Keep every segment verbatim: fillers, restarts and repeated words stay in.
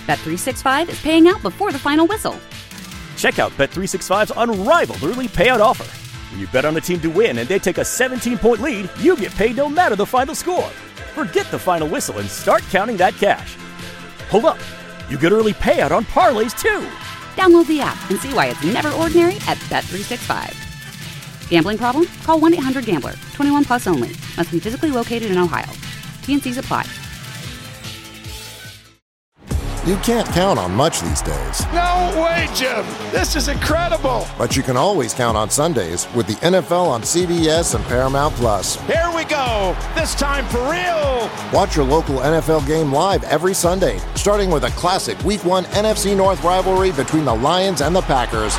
Bet three sixty-five is paying out before the final whistle. Check out Bet three sixty-five's unrivaled early payout offer. When you bet on a team to win and they take a seventeen-point lead, you get paid no matter the final score. Forget the final whistle and start counting that cash. Hold up. You get early payout on parlays, too. Download the app and see why it's never ordinary at Bet three sixty-five. Gambling problem? Call one eight hundred gambler. twenty-one plus only. Must be physically located in Ohio. T N Cs apply. You can't count on much these days. No way, Jim. This is incredible. But you can always count on Sundays with the N F L on C B S and Paramount Plus. Here we go. This time for real. Watch your local N F L game live every Sunday, starting with a classic Week one N F C North rivalry between the Lions and the Packers.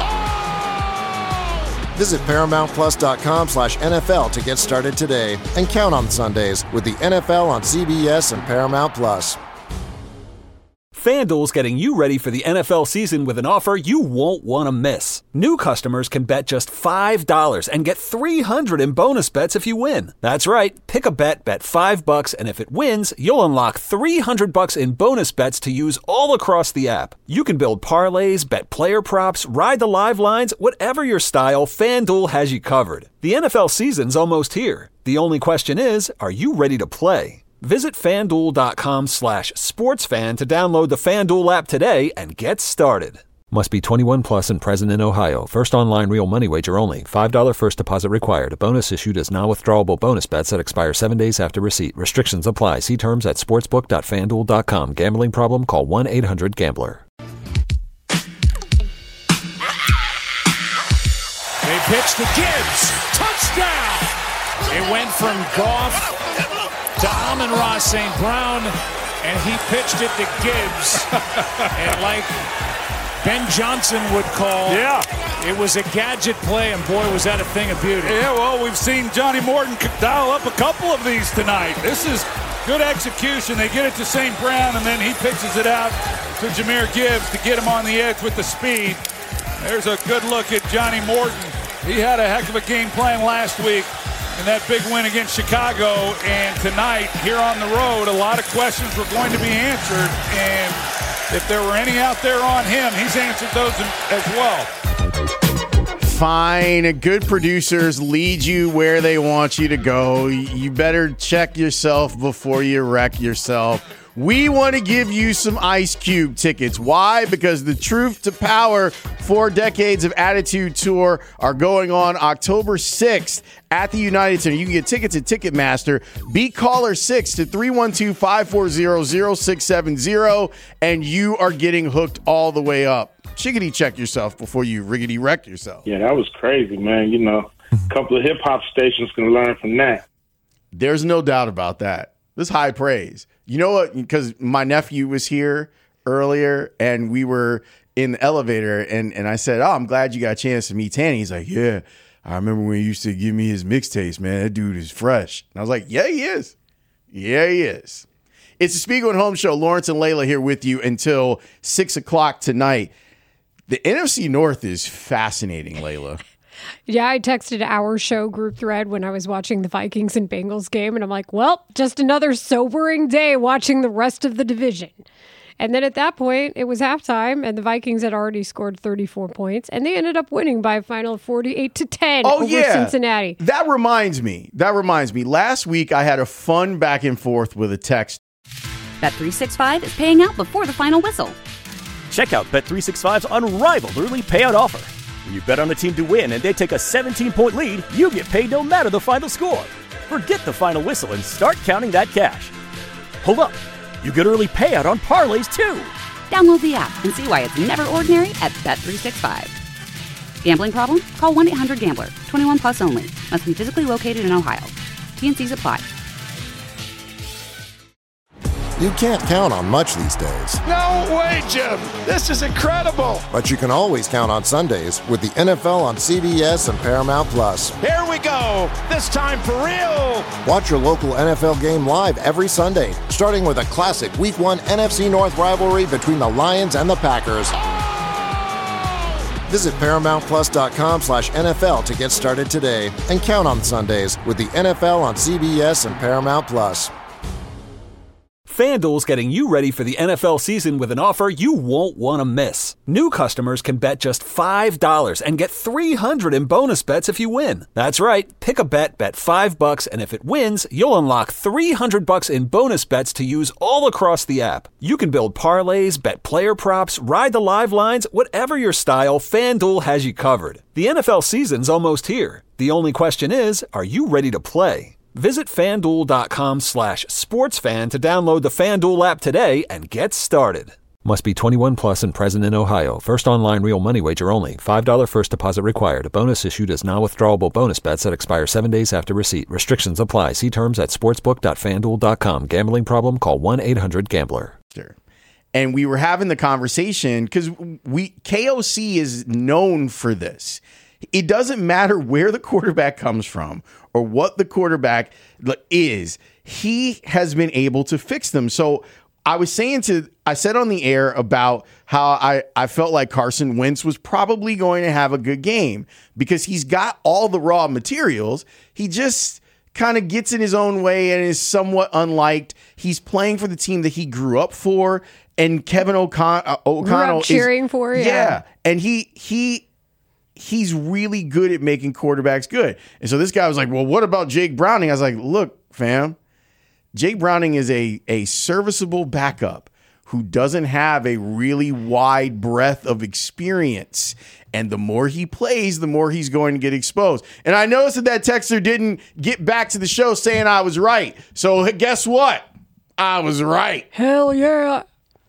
Visit ParamountPlus.com slash NFL to get started today and count on Sundays with the N F L on C B S and Paramount Plus. FanDuel's getting you ready for the N F L season with an offer you won't want to miss. New customers can bet just five dollars and get three hundred dollars in bonus bets if you win. That's right. Pick a bet, bet five bucks, and if it wins, you'll unlock three hundred bucks in bonus bets to use all across the app. You can build parlays, bet player props, ride the live lines, whatever your style, FanDuel has you covered. The N F L season's almost here. The only question is, are you ready to play? Visit FanDuel.com slash sportsfan to download the FanDuel app today and get started. Must be twenty-one plus and present in Ohio. First online real money wager only. five dollars first deposit required. Bonus issued as non-withdrawable bonus bets that expire seven days after receipt. Restrictions apply. See terms at sportsbook dot fanduel dot com. Gambling problem? Call one eight hundred gambler. They pitch to Gibbs. Touchdown! It went from Goff to Amon-Ra Saint Brown, and he pitched it to Gibbs. And like Ben Johnson would call, yeah, it was a gadget play, and boy, was that a thing of beauty. Yeah, well, we've seen Johnny Morton dial up a couple of these tonight. This is good execution. They get it to Saint Brown, and then he pitches it out to Jahmyr Gibbs to get him on the edge with the speed. There's a good look at Johnny Morton. He had a heck of a game plan last week in that big win against Chicago, and tonight, here on the road, a lot of questions were going to be answered, and if there were any out there on him, he's answered those as well. Fine. Good producers lead you where they want you to go. You better check yourself before you wreck yourself. We want to give you some Ice Cube tickets. Why? Because the Truth to Power Four Decades of Attitude Tour are going on October sixth at the United Center. You can get tickets at Ticketmaster. Beat caller six to three one two, five four zero, zero six seven zero, and you are getting hooked all the way up. Chickadee check yourself before you riggedy wreck yourself. Yeah, that was crazy, man. You know, a couple of hip-hop stations can learn from that. There's no doubt about that. This is high praise. You know what? Because my nephew was here earlier, and we were in the elevator, and, and I said, oh, I'm glad you got a chance to meet Tanny. He's like, yeah, I remember when he used to give me his mixtapes, man. That dude is fresh. And I was like, yeah, he is. Yeah, he is. It's the Spiegel and Holmes Show. Lawrence and Layla here with you until six o'clock tonight. The N F C North is fascinating, Layla. Yeah, I texted our show group thread when I was watching the Vikings and Bengals game, and I'm like, well, just another sobering day watching the rest of the division. And then at that point, it was halftime, and the Vikings had already scored thirty-four points, and they ended up winning by a final of forty-eight to ten oh, over yeah. Cincinnati. That reminds me. That reminds me. Last week, I had a fun back and forth with a text. Bet three sixty-five is paying out before the final whistle. Check out Bet three sixty-five's unrivaled early payout offer. When you bet on a team to win and they take a seventeen-point lead, you get paid no matter the final score. Forget the final whistle and start counting that cash. Hold up. You get early payout on parlays, too. Download the app and see why it's never ordinary at Bet three sixty-five. Gambling problem? Call one eight hundred gambler. twenty-one plus only. Must be physically located in Ohio. T N Cs apply. You can't count on much these days. No way, Jim. This is incredible. But you can always count on Sundays with the N F L on C B S and Paramount Plus. Here we go. This time for real. Watch your local N F L game live every Sunday, starting with a classic Week one N F C North rivalry between the Lions and the Packers. Visit ParamountPlus.com slash NFL to get started today and count on Sundays with the N F L on C B S and Paramount Plus. FanDuel's getting you ready for the N F L season with an offer you won't want to miss. New customers can bet just five dollars and get three hundred dollars in bonus bets if you win. That's right. Pick a bet, bet five bucks, and if it wins, you'll unlock three hundred bucks in bonus bets to use all across the app. You can build parlays, bet player props, ride the live lines, whatever your style, FanDuel has you covered. The N F L season's almost here. The only question is, are you ready to play? Visit FanDuel.com slash sportsfan to download the FanDuel app today and get started. Must be twenty-one plus and present in Ohio. First online real money wager only. five dollars first deposit required. A bonus issued as non-withdrawable bonus bets that expire seven days after receipt. Restrictions apply. See terms at sportsbook dot fan duel dot com. Gambling problem? Call one eight hundred gambler. And we were having the conversation because we K O C is known for this. It doesn't matter where the quarterback comes from or what the quarterback is. He has been able to fix them. So I was saying to, I said on the air about how I, I felt like Carson Wentz was probably going to have a good game because he's got all the raw materials. He just kind of gets in his own way and is somewhat unliked. He's playing for the team that he grew up for. And Kevin O'Con- uh, O'Connell is cheering for, yeah. Yeah. And he, he, he's really good at making quarterbacks good. And so this guy was like, well, what about Jake Browning? I was like, look, fam, Jake Browning is a, a serviceable backup who doesn't have a really wide breadth of experience. And the more he plays, the more he's going to get exposed. And I noticed that that texter didn't get back to the show saying I was right. So guess what? I was right. Hell yeah.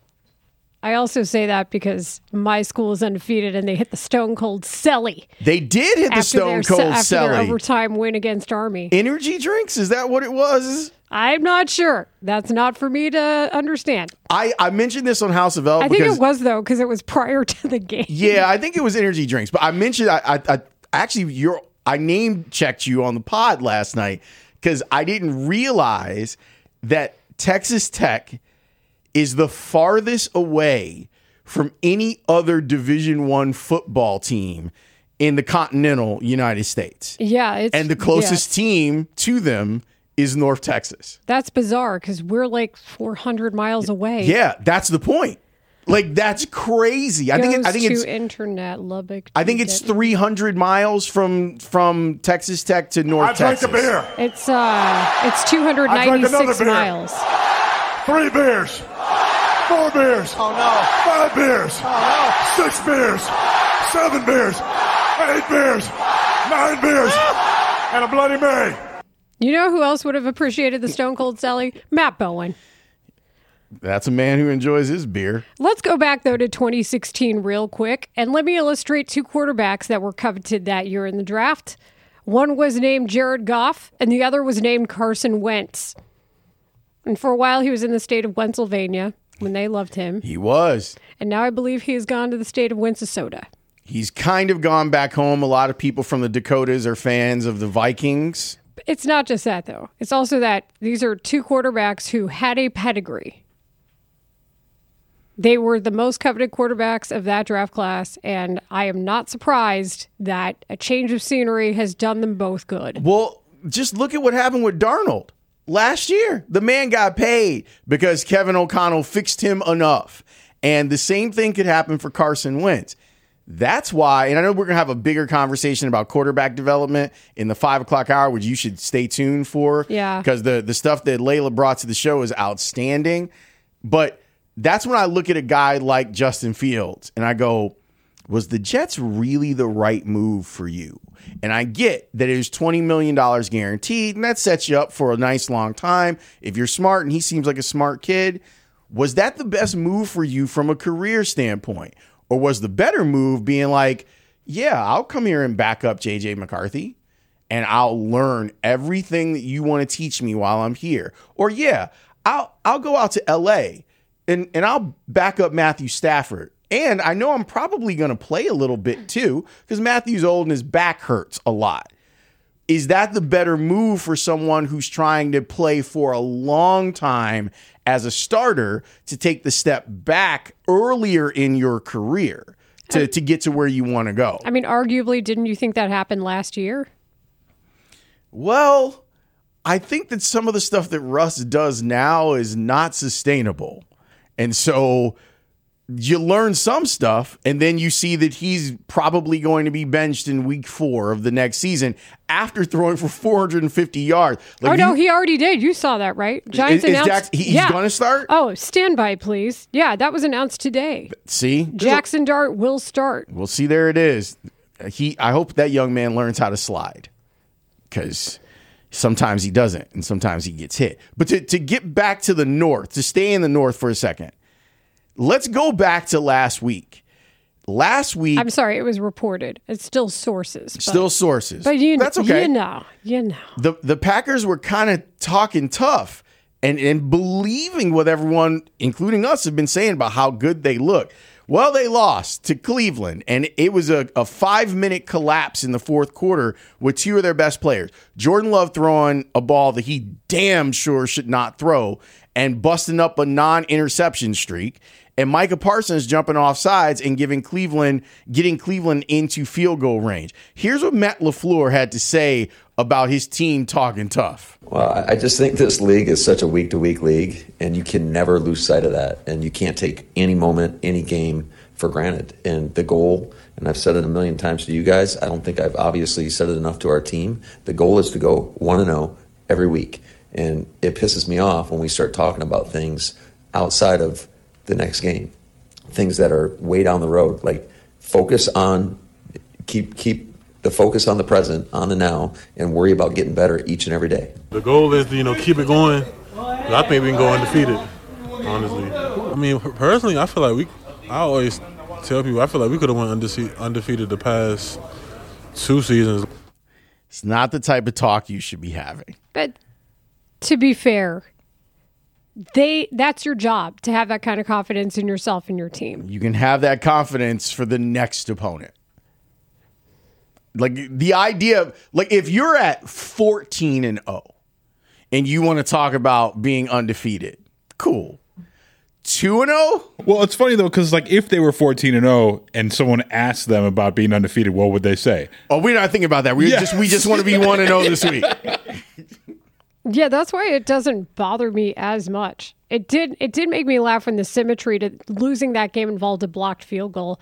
I also say that because my school is undefeated and they hit the Stone Cold Selly. They did hit the Stone Cold Selly. After their Selly. overtime win against Army. Energy drinks? Is that what it was? I'm not sure. That's not for me to understand. I, I mentioned this on House of L. I think it was, though, because it was prior to the game. Yeah, I think it was energy drinks. But I mentioned, I, I, I actually, you're, I name checked you on the pod last night because I didn't realize that Texas Tech is the farthest away from any other Division I football team in the continental United States. Yeah. It's, and the closest yes. team to them is North Texas. That's bizarre because we're like four hundred miles away. Yeah, that's the point. Like, that's crazy. I Goes think it, I think to it's internet Lubbock. I think it's three hundred miles from from Texas Tech to North I Texas. drank a beer. It's uh it's two hundred ninety-six miles. Three beers. Four beers. Oh, no. Five beers. Oh, no. Six beers. Seven beers. Eight beers. Nine beers. And a Bloody Mary. You know who else would have appreciated the Stone Cold Selly? Matt Bowen. That's a man who enjoys his beer. Let's go back, though, to twenty sixteen real quick, and let me illustrate two quarterbacks that were coveted that year in the draft. One was named Jared Goff, and the other was named Carson Wentz. And for a while, he was in the state of Pennsylvania when they loved him. He was. And now I believe he has gone to the state of Winsasota. He's kind of gone back home. A lot of people from the Dakotas are fans of the Vikings. It's not just that, though. It's also that these are two quarterbacks who had a pedigree. They were the most coveted quarterbacks of that draft class, and I am not surprised that a change of scenery has done them both good. Well, just look at what happened with Darnold. Last year, the man got paid because Kevin O'Connell fixed him enough. And the same thing could happen for Carson Wentz. That's why, and I know we're going to have a bigger conversation about quarterback development in the five o'clock hour, which you should stay tuned for. Yeah. Because the, the stuff that Layla brought to the show is outstanding. But that's when I look at a guy like Justin Fields and I go, was the Jets really the right move for you? And I get that it was twenty million dollars guaranteed, and that sets you up for a nice long time. If you're smart, and he seems like a smart kid, was that the best move for you from a career standpoint? Or was the better move being like, yeah, I'll come here and back up J J McCarthy, and I'll learn everything that you want to teach me while I'm here. Or, yeah, I'll I'll go out to L A, and, and I'll back up Matthew Stafford. And I know I'm probably going to play a little bit too because Matthew's old and his back hurts a lot. Is that the better move for someone who's trying to play for a long time as a starter to take the step back earlier in your career to, to get to where you want to go? I mean, arguably, didn't you think that happened last year? Well, I think that some of the stuff that Russ does now is not sustainable. And so you learn some stuff, and then you see that he's probably going to be benched in week four of the next season after throwing for four hundred fifty yards. Like oh, no, you, he already did. You saw that, right? Giants is, is announced. Jackson, he, he's yeah. going to start? Oh, stand by, please. Yeah, that was announced today. See? Jackson Dart will start. Well, see, there it is. He. I hope that young man learns how to slide, because sometimes he doesn't, and sometimes he gets hit. But to, to get back to the North, to stay in the North for a second, let's go back to last week. Last week, I'm sorry, it was reported. It's still sources. But, still sources. But you, That's okay. you know, you know. The the Packers were kind of talking tough and, and believing what everyone, including us, have been saying about how good they look. Well, they lost to Cleveland, and it was a, a five-minute collapse in the fourth quarter with two of their best players. Jordan Love throwing a ball that he damn sure should not throw and busting up a non-interception streak, and Micah Parsons jumping off sides and giving Cleveland, getting Cleveland into field goal range. Here's what Matt LaFleur had to say about his team talking tough. Well, I just think this league is such a week-to-week league, and you can never lose sight of that. And you can't take any moment, any game for granted. And the goal, and I've said it a million times to you guys, I don't think I've obviously said it enough to our team, the goal is to go one and oh every week. And it pisses me off when we start talking about things outside of the next game, things that are way down the road. Like, focus on, keep keep the focus on the present, on the now, and worry about getting better each and every day. The goal is to, you know, keep it going. I think we can go undefeated, honestly. I mean, personally, I feel like we, I always tell people, I feel like we could have went undefe- undefeated the past two seasons. It's not the type of talk you should be having. But to be fair, they that's your job, to have that kind of confidence in yourself and your team. You can have that confidence for the next opponent. Like, the idea of, like, if you're at fourteen and oh and you want to talk about being undefeated, cool. two and oh? Well, it's funny, though, because, like, if they were fourteen and oh and someone asked them about being undefeated, what would they say? Oh, we're not thinking about that. We Yes. just we just want to be one and oh this week. Yeah, that's why it doesn't bother me as much. It did it did make me laugh when the symmetry to losing that game involved a blocked field goal.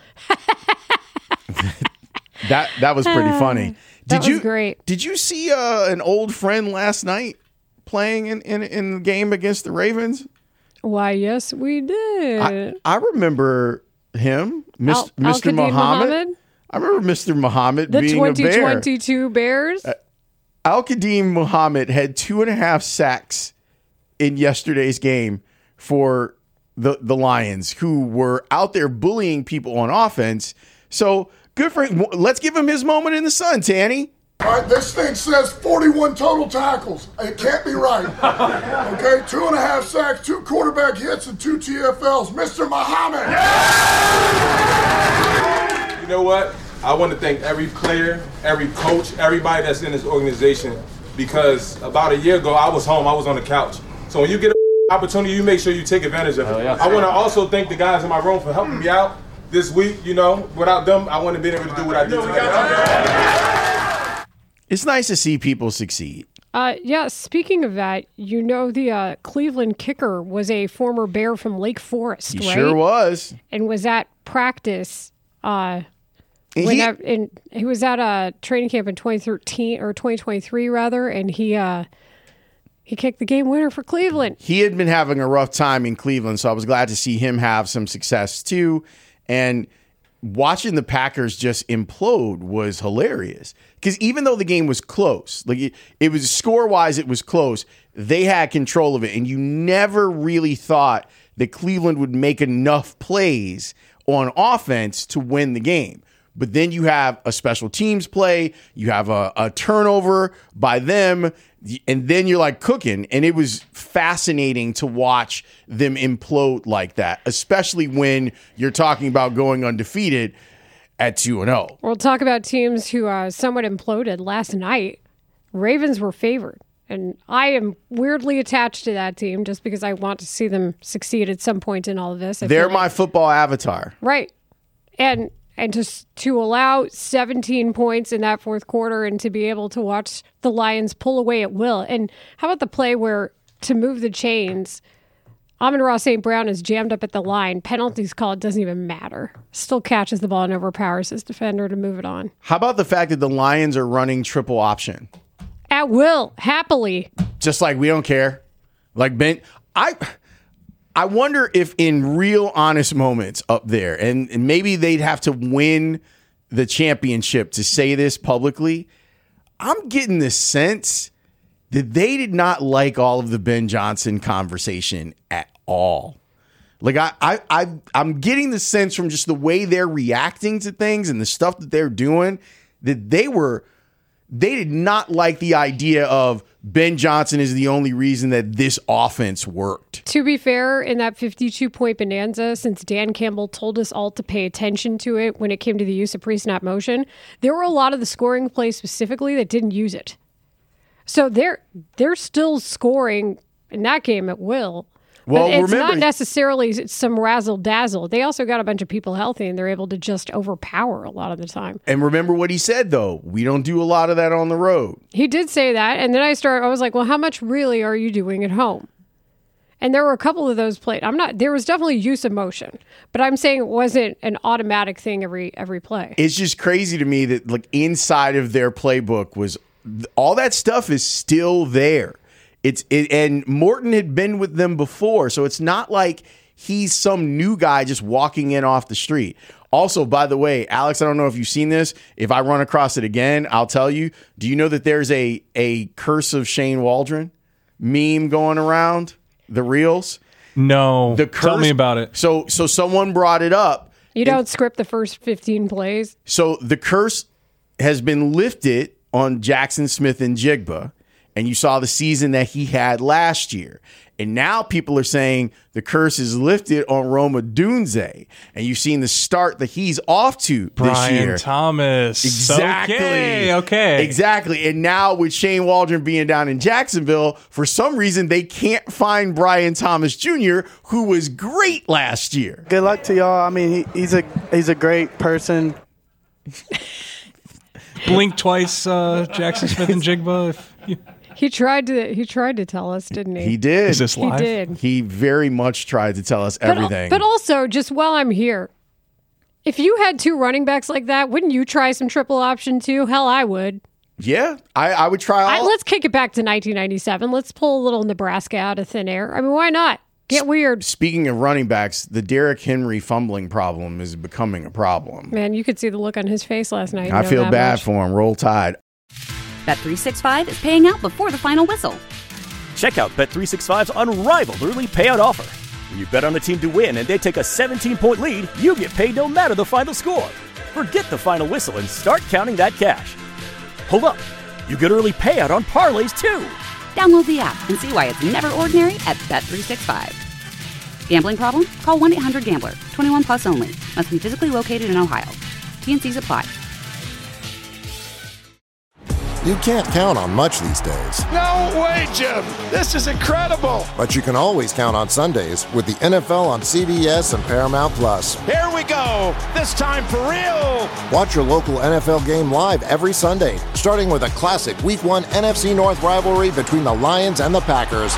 That that was pretty funny. Did That was you great. Did you see uh, an old friend last night playing in, in, in the game against the Ravens? Why, yes, we did. I, I remember him, Mister Al- Mister Al-Qadim Muhammad. Muhammad? I remember Mister Muhammad The being a twenty bear. twenty-two Bears. Uh, Al-Qadim Muhammad had two and a half sacks in yesterday's game for the, the Lions, who were out there bullying people on offense. So good for him. Let's give him his moment in the sun, Tanny. All right, this thing says forty-one total tackles. It can't be right. Okay, two and a half sacks, two quarterback hits, and two T F Ls. Mister Muhammad. You know what? I want to thank every player, every coach, everybody that's in this organization, because about a year ago, I was home, I was on the couch. So when you get an opportunity, you make sure you take advantage of it. yeah. I want to also thank the guys in my room for helping me out this week. You know, without them, I wouldn't have been able to do what I did tonight. It's nice to see people succeed. Uh, yeah, speaking of that, you know the uh, Cleveland kicker was a former Bear from Lake Forest, He right? sure was. And was at practice. Uh, He- when that, and he was at a training camp in twenty thirteen or twenty twenty-three rather, and he uh, he kicked the game winner for Cleveland. He had been having a rough time in Cleveland, so I was glad to see him have some success too. And watching the Packers just implode was hilarious, because even though the game was close, like it, it was score-wise, it was close, they had control of it, and you never really thought that Cleveland would make enough plays on offense to win the game. But then you have a special teams play, you have a, a turnover by them, and then you're like cooking. And it was fascinating to watch them implode like that, especially when you're talking about going undefeated at two and oh. We'll talk about teams who uh, somewhat imploded last night. Ravens were favored, and I am weirdly attached to that team just because I want to see them succeed at some point in all of this. I They're feel like- my football avatar. Right. And And to, to allow seventeen points in that fourth quarter and to be able to watch the Lions pull away at will. And how about the play where to move the chains, Amon-Ra Saint Brown is jammed up at the line. Penalties called, doesn't even matter. Still catches the ball and overpowers his defender to move it on. How about the fact that the Lions are running triple option? At will, happily. Just like we don't care. Like Ben, I... I wonder if in real honest moments up there, and, and maybe they'd have to win the championship to say this publicly, I'm getting the sense that they did not like all of the Ben Johnson conversation at all. Like I, I, I, I'm getting the sense from just the way they're reacting to things and the stuff that they're doing that they were, they did not like the idea of Ben Johnson is the only reason that this offense worked. To be fair, in that fifty-two point bonanza, since Dan Campbell told us all to pay attention to it when it came to the use of pre-snap motion, there were a lot of the scoring plays specifically that didn't use it. So they're they're still scoring in that game at will. Well, but it's remember, not necessarily some razzle-dazzle. They also got a bunch of people healthy, and they're able to just overpower a lot of the time. And remember what he said, though. We don't do a lot of that on the road. He did say that, and then I started. I was like, well, how much really are you doing at home? And there were a couple of those played. I'm not. There was definitely use of motion, but I'm saying it wasn't an automatic thing every every play. It's just crazy to me that like inside of their playbook was all that stuff is still there. It's it, and Morton had been with them before, so it's not like he's some new guy just walking in off the street. Also, by the way, Alex, I don't know if you've seen this. If I run across it again, I'll tell you. Do you know that there's a a Curse of Shane Waldron meme going around the reels? No, the curse, tell me about it. So, so someone brought it up. You don't script the first fifteen plays. So the curse has been lifted on Jackson Smith and Jigba. And you saw the season that he had last year. And now people are saying the curse is lifted on Rome Odunze. And you've seen the start that he's off to Brian this year. Thomas. Exactly. Okay, okay. Exactly. And now with Shane Waldron being down in Jacksonville, for some reason they can't find Brian Thomas Junior, who was great last year. Good luck to y'all. I mean, he, he's a he's a great person. Blink twice, uh, Jackson Smith and Jigba. If you- He tried to. He tried to tell us, didn't he? He did. Is this live? He did. He very much tried to tell us But, everything. but also, just while I'm here, if you had two running backs like that, wouldn't you try some triple option too? Hell, I would. Yeah, I, I would try all. I, let's kick it back to nineteen ninety-seven. Let's pull a little Nebraska out of thin air. I mean, why not? Get weird. Speaking of running backs, the Derrick Henry fumbling problem is becoming a problem. Man, you could see the look on his face last night. I know feel that bad much. for him. Roll Tide. Bet three sixty-five is paying out before the final whistle. Check out Bet three sixty-five's unrivaled early payout offer. When you bet on a team to win and they take a seventeen point lead, you get paid no matter the final score. Forget the final whistle and start counting that cash. Hold up. You get early payout on parlays too. Download the app and see why it's never ordinary at Bet three sixty-five. Gambling problem? Call one eight hundred gambler. twenty-one plus only. Must be physically located in Ohio. T N Cs apply. You can't count on much these days, No way, Jim. This is incredible. but you can always count on Sundays with the N F L on C B S and Paramount Plus. Here we go. This time for real. Watch your local N F L game live every Sunday, starting with a classic Week one N F C North rivalry between the Lions and the Packers.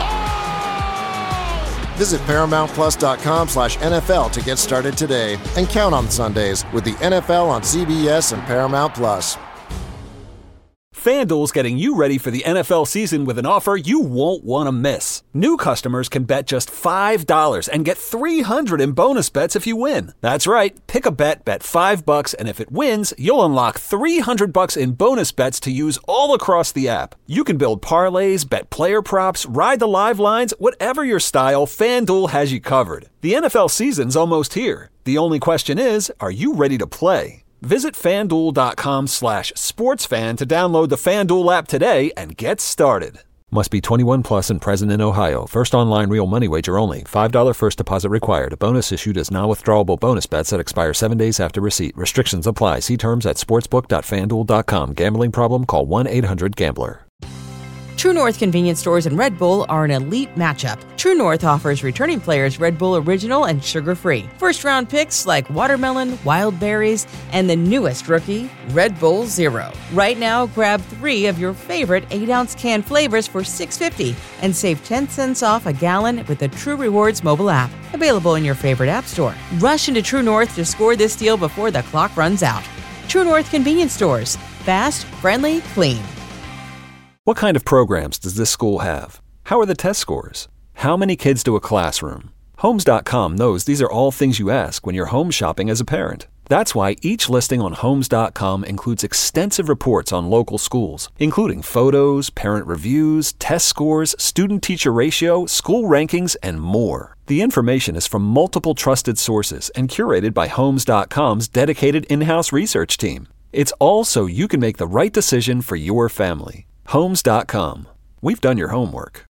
Visit ParamountPlus.com slash NFL to get started today and count on Sundays with the N F L on C B S and Paramount Plus. FanDuel's getting you ready for the N F L season with an offer you won't want to miss. New customers can bet just five dollars and get three hundred dollars in bonus bets if you win. That's right. Pick a bet, bet five bucks, and if it wins, you'll unlock three hundred bucks in bonus bets to use all across the app. You can build parlays, bet player props, ride the live lines, whatever your style, FanDuel has you covered. The N F L season's almost here. The only question is, are you ready to play? Visit FanDuel.com slash sportsfan to download the FanDuel app today and get started. Must be twenty-one plus and present in Ohio. First online real money wager only. five dollars first deposit required. Bonus issued as non-withdrawable bonus bets that expire seven days after receipt. Restrictions apply. See terms at sportsbook dot fan duel dot com. Gambling problem? Call one eight hundred gambler. True North convenience stores and Red Bull are an elite matchup. True North offers returning players Red Bull Original and sugar-free. First-round picks like watermelon, wild berries, and the newest rookie, Red Bull Zero. Right now, grab three of your favorite eight-ounce can flavors for six dollars and fifty cents and save ten cents off a gallon with the True Rewards mobile app. Available in your favorite app store. Rush into True North to score this deal before the clock runs out. True North convenience stores. Fast, friendly, clean. What kind of programs does this school have? How are the test scores? How many kids to a classroom? Homes dot com knows these are all things you ask when you're home shopping as a parent. That's why each listing on Homes dot com includes extensive reports on local schools, including photos, parent reviews, test scores, student-teacher ratio, school rankings, and more. The information is from multiple trusted sources and curated by Homes dot com's dedicated in-house research team. It's all so you can make the right decision for your family. Homes dot com. We've done your homework.